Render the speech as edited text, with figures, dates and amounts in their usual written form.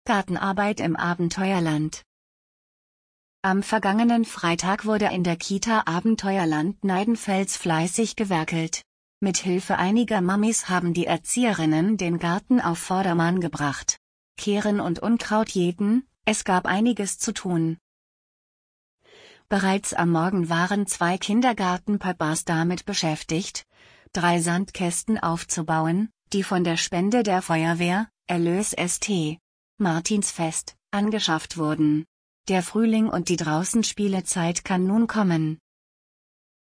Gartenarbeit im Abenteuerland. Am vergangenen Freitag wurde in der Kita Abenteuerland Neidenfels fleißig gewerkelt. Mit Hilfe einiger Mammis haben die Erzieherinnen den Garten auf Vordermann gebracht. Kehren und Unkraut jäten, es gab einiges zu tun. Bereits am Morgen waren 2 Kindergartenpapas damit beschäftigt, 3 Sandkästen aufzubauen, die von der Spende der Feuerwehr, Erlös St. Martinsfest, angeschafft wurden. Der Frühling und die Draußenspielezeit kann nun kommen.